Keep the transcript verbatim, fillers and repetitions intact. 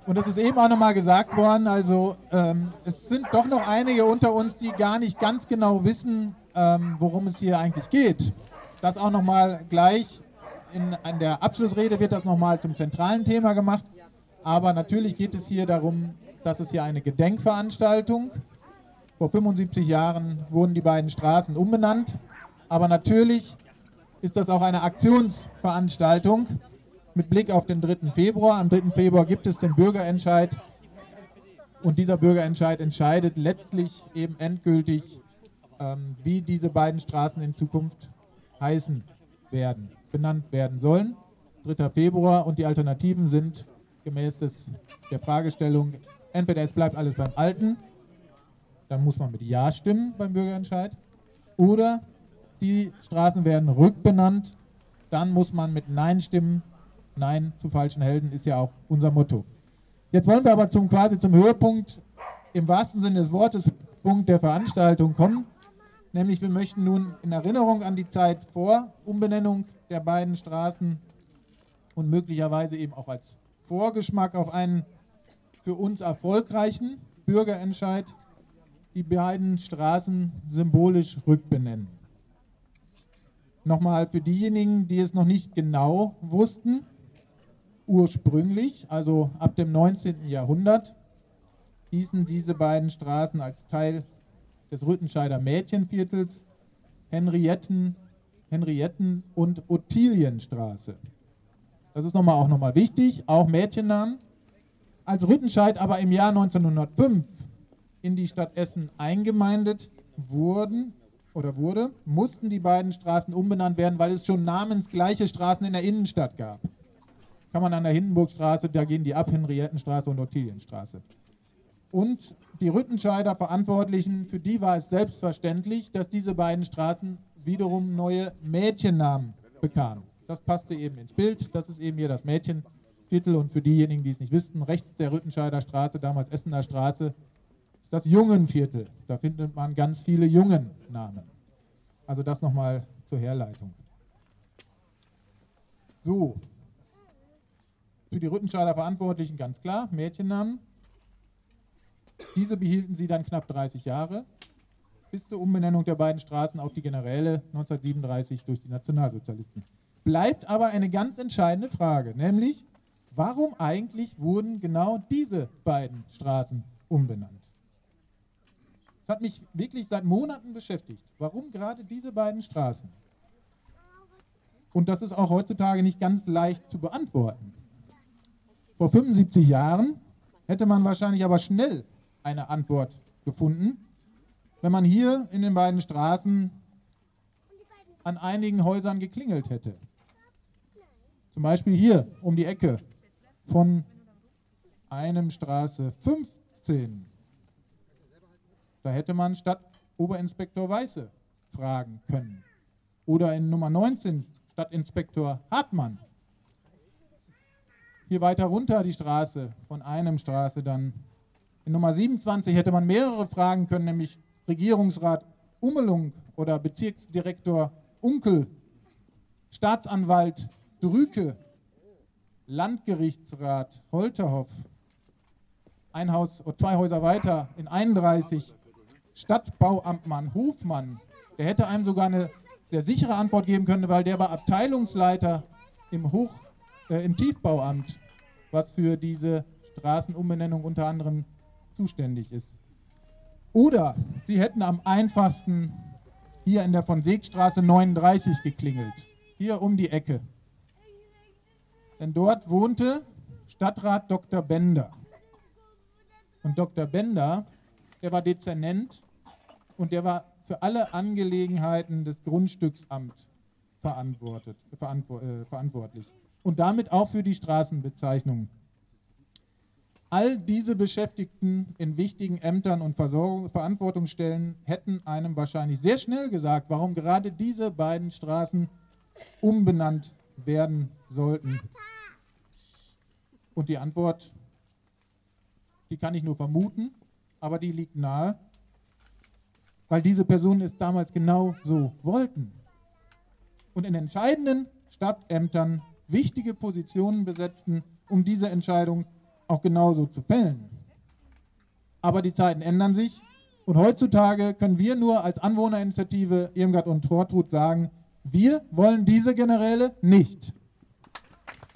Und das ist eben auch nochmal gesagt worden, also ähm, es sind doch noch einige unter uns, die gar nicht ganz genau wissen, ähm, worum es hier eigentlich geht. Das auch nochmal gleich, in, in der Abschlussrede wird das nochmal zum zentralen Thema gemacht. Aber natürlich geht es hier darum, dass es hier eine Gedenkveranstaltung. Vor fünfundsiebzig Jahren wurden die beiden Straßen umbenannt. Aber natürlich ist das auch eine Aktionsveranstaltung mit Blick auf den dritten Februar. Am dritten Februar gibt es den Bürgerentscheid. Und dieser Bürgerentscheid entscheidet letztlich eben endgültig, ähm, wie diese beiden Straßen in Zukunft heißen werden, benannt werden sollen. dritter Februar und die Alternativen sind gemäß des, der Fragestellung, entweder es bleibt alles beim Alten, dann muss man mit Ja stimmen beim Bürgerentscheid, oder die Straßen werden rückbenannt, dann muss man mit Nein stimmen. Nein zu falschen Helden ist ja auch unser Motto. Jetzt wollen wir aber zum, quasi zum Höhepunkt, im wahrsten Sinne des Wortes, Punkt der Veranstaltung kommen. Nämlich wir möchten nun in Erinnerung an die Zeit vor Umbenennung der beiden Straßen und möglicherweise eben auch als Vorgeschmack auf einen für uns erfolgreichen Bürgerentscheid die beiden Straßen symbolisch rückbenennen. Nochmal für diejenigen, die es noch nicht genau wussten, ursprünglich, also ab dem neunzehnten Jahrhundert, hießen diese beiden Straßen als Teil des Rüttenscheider Mädchenviertels Henrietten, Henrietten- und Ottilienstraße. Das ist nochmal auch nochmal wichtig, auch Mädchennamen. Als Rüttenscheid aber im Jahr neunzehnhundertfünf in die Stadt Essen eingemeindet wurden oder wurde, mussten die beiden Straßen umbenannt werden, weil es schon namensgleiche Straßen in der Innenstadt gab. Kann man an der Hindenburgstraße, da gehen die ab, Henriettenstraße und Ottilienstraße. Und die Rüttenscheider Verantwortlichen, für die war es selbstverständlich, dass diese beiden Straßen wiederum neue Mädchennamen bekamen. Das passte eben ins Bild, das ist eben hier das Mädchenviertel und für diejenigen, die es nicht wissen, rechts der Rüttenscheider Straße, damals Essener Straße, ist das Jungenviertel. Da findet man ganz viele Jungennamen. Also das nochmal zur Herleitung. So, für die Rüttenscheider Verantwortlichen ganz klar, Mädchennamen. Diese behielten sie dann knapp dreißig Jahre, bis zur Umbenennung der beiden Straßen auf die Generäle neunzehnhundertsiebenunddreißig durch die Nationalsozialisten. Bleibt aber eine ganz entscheidende Frage, nämlich, warum eigentlich wurden genau diese beiden Straßen umbenannt? Das hat mich wirklich seit Monaten beschäftigt. Warum gerade diese beiden Straßen? Und das ist auch heutzutage nicht ganz leicht zu beantworten. Vor fünfundsiebzig Jahren hätte man wahrscheinlich aber schnell eine Antwort gefunden, wenn man hier in den beiden Straßen an einigen Häusern geklingelt hätte. Zum Beispiel hier um die Ecke von einem Straße fünfzehn. Da hätte man statt Oberinspektor Weiße fragen können. Oder in Nummer neunzehn Stadtinspektor Hartmann. Hier weiter runter die Straße, von einem Straße dann. In Nummer siebenundzwanzig hätte man mehrere fragen können, nämlich Regierungsrat Ummelung oder Bezirksdirektor Unkel, Staatsanwalt Drüke, Landgerichtsrat Holterhoff, ein Haus, zwei Häuser weiter in einunddreißig, Stadtbauamtmann Hofmann. Der hätte einem sogar eine sehr sichere Antwort geben können, weil der war Abteilungsleiter im, Hoch, äh, im Tiefbauamt, was für diese Straßenumbenennung unter anderem zuständig ist. Oder sie hätten am einfachsten hier in der Von-Seeg-Straße neununddreißig geklingelt, hier um die Ecke. Denn dort wohnte Stadtrat Doktor Bender. Und Doktor Bender, der war Dezernent und der war für alle Angelegenheiten des Grundstücksamts verantwortet, verantwo äh, verantwortlich. Und damit auch für die Straßenbezeichnungen. All diese Beschäftigten in wichtigen Ämtern und Versorgung, Verantwortungsstellen hätten einem wahrscheinlich sehr schnell gesagt, warum gerade diese beiden Straßen umbenannt werden sollten. Und die Antwort, die kann ich nur vermuten, aber die liegt nahe, weil diese Personen es damals genau so wollten. Und in entscheidenden Stadtämtern wichtige Positionen besetzten, um diese Entscheidung auch genauso zu fällen. Aber die Zeiten ändern sich und heutzutage können wir nur als Anwohnerinitiative Irmgard und Tortrud sagen, wir wollen diese Generäle nicht.